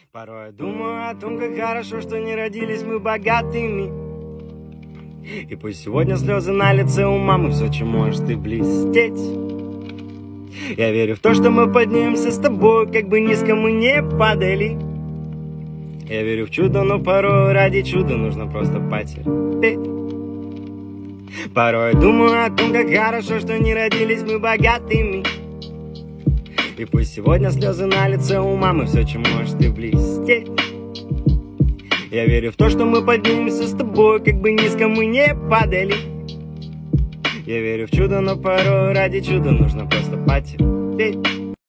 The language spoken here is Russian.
Порой думаю о том, как хорошо, что не родились мы богатыми. И пусть сегодня слезы на лице у мамы, все, чем может и блестеть. Я верю в то, что мы поднимемся с тобой, как бы низко мы не падали. Я верю в чудо, но порой ради чуда нужно просто потерпеть. Порой думаю о том, как хорошо, что не родились мы богатыми. И пусть сегодня слезы на лице у мамы, все, чем может и блестеть. Я верю в то, что мы поднимемся с тобой, как бы низко мы не падали. Я верю в чудо, но порой ради чуда нужно просто потерпеть.